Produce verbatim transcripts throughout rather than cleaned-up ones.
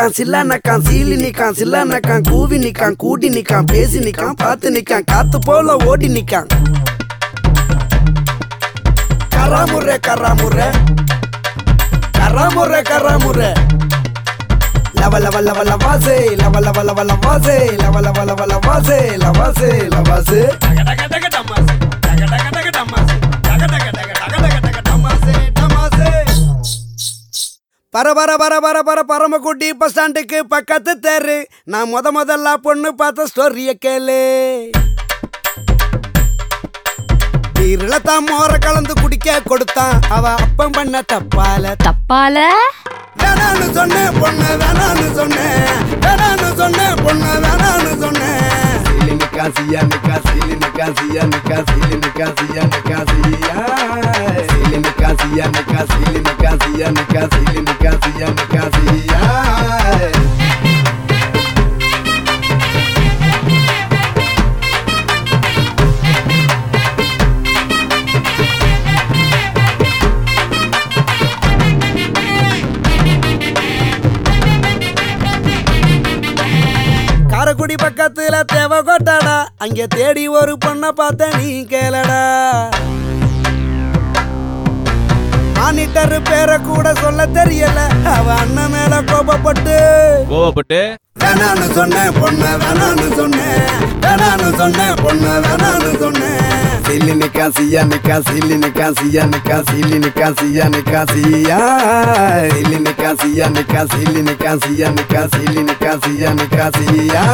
Nikon சில்லா நக்கான் சீலி Nikon சில்லா நக்கான் கூவி Nikon கூட்டி Nikon பேசி நிக்கான் பார்த்து நிக்கான் காத்து போல ஓடி நிக்கான் கராமுறை கராமுறை கராமுறை கராமுறை லவ லவ லவ லவாசே லவ லவ லவ லவாசே லவ லவ லவ லவாசே லவாசே லவாசே பர பர பர பர பர பரமக்குட்டி பஸ் ஸ்டாண்டுக்கு பக்கத்து தெரு நான் முத முதல்ல பொண்ணு பார்த்த ஸ்டோரிய கேளு இருளத்தான் மோர கலந்து குடிக்க கொடுத்தான் அவ அப்பம் பண்ண தப்பால தப்பால வேணான்னு சொன்னேன் பொண்ணு வேணான்னு சொன்னேன் வேணான்னு சொன்னேன் பொண்ணு வேணான்னு சொன்னேன் சீலி நிக்கா சியா நிக்கா சீலி நிக்கா சியா நிக்கா சீலி நிக்கா சியா நிக்கா சியா சீலி நிக்கா சியா நிக்கா சீலி நிக்கா சியா நிக்கா சீலி நிக்கா சியா நிக்கா சியா காரக்குடி பக்கத்துல தேவை கொட்டாடா அங்க தேடி ஒரு பொண்ண பார்த்த நீ கேளடா மானிட்டர் பேரை கூட சொல்ல தெரியல அவ அண்ணன் மேல கோபப்பட்டு கோபப்பட்டு வேணான்னு சொன்னேன் பொண்ணு வேணான்னு சொன்னேன் வேணான்னு சொன்னேன் பொண்ணு வேணான்னு சொன்னேன் சீலி நிக்கா சியா நிக்கா சீலி நிக்கா சியா நிக்கா சீலி நிக்கா சியா நிக்கா சியா சீலி நிக்கா சியா நிக்கா சீலி நிக்கா சியா நிக்கா சீலி நிக்கா சியா நிக்கா சியா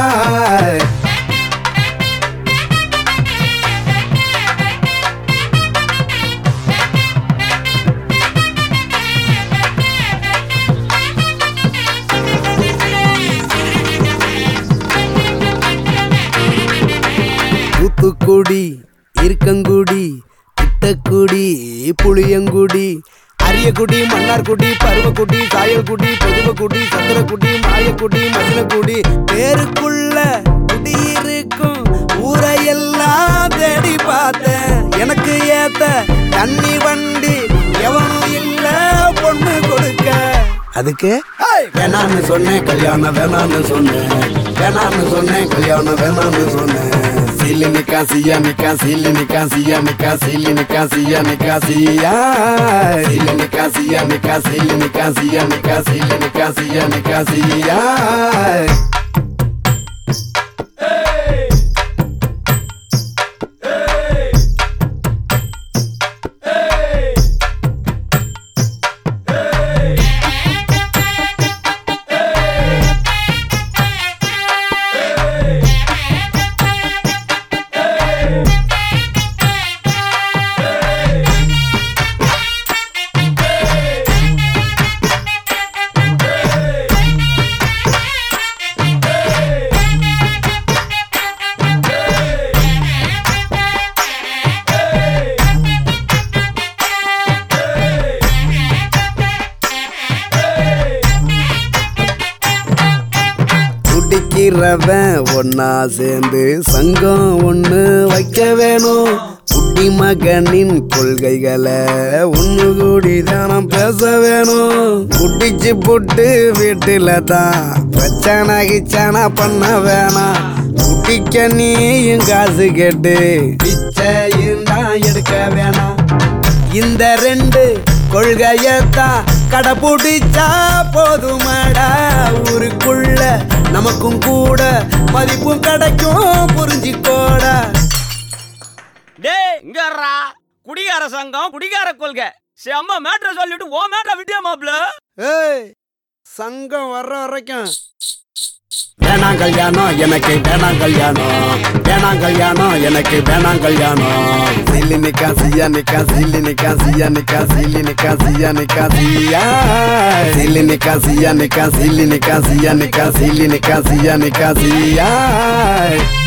தூத்துக்குடி இருக்கங்குடி திட்டக்குடி புளியங்குடி அரியக்குடி மன்னார்குடி பருவக்குடி சாயல்குடி பொதுவக்குடி சத்திரக்குடி மாயக்குடி மசினக்குடி பேருக்குள்ள குடியிருக்கும் ஊரையெல்லாம் தேடி பார்த்தேன் எனக்கு ஏத்த தண்ணி வண்டி எவனும் இல்ல பொண்ணு கொடுக்க அதுக்கு வேணான்னு சொன்னேன் கல்யாணம் வேணான்னு சொன்னேன் வேணான்னு சொன்னேன் கல்யாணம் வேணான்னு சொன்னேன் சீலி நிக்கா சியா நிக்கா சீலி நிக்கா சியா நிக்கா சீலி நிக்கா சியா நிக்கா சியா சீலி நிக்கா சியா நிக்கா சீலி நிக்கா சியா நிக்கா சீலி நிக்கா சியா நிக்கா சியா குடிக்கிறவன் ஒன்னா சேர்ந்து சங்கம் ஒண்ணு வைக்க வேணும் குட்டி மகனின் கொள்கைகளை ஒண்ணு கூடி தானம் பேச வேணும் குடிச்சு புட்டு வீட்டுல தான் பிரச்சனை கிச்சனை பண்ண வேணாம் குட்டிக்க நீயும் காசு கேட்டு பிச்சையும் தான் எடுக்க வேணாம் இந்த ரெண்டு கொள்கையத்தான் கடைபிடிச்சா போதுமாடா ஊருக்குள்ள நமக்கும் கூட மதிப்பும் கிடைக்கும் புரிஞ்சுக்கோடா டே இங்கறா குடிகார சங்கம் குடிகார கொள்கை செம்ம மேட்டரை சொல்லிட்டு ஓ மேட்டரை விட்டியா மாப்ள ஏய் சங்கம் வர்ற வரைக்கும் வேணாம் கல்யாணம் எனக்கு வேணாம் கல்யாணம் வேணாம் கல்யாணம் எனக்கு வேணாம் கல்யாணம் சீலி நிக்கா சியா நிக்கா சீலி நிக்கா சியா நிக்கா சீலி நிக்கா சியா நிக்கா சியா சீலி நிக்கா சியா நிக்கா சீலி நிக்கா சியா நிக்கா சீலி நிக்கா சியா நிக்கா சியா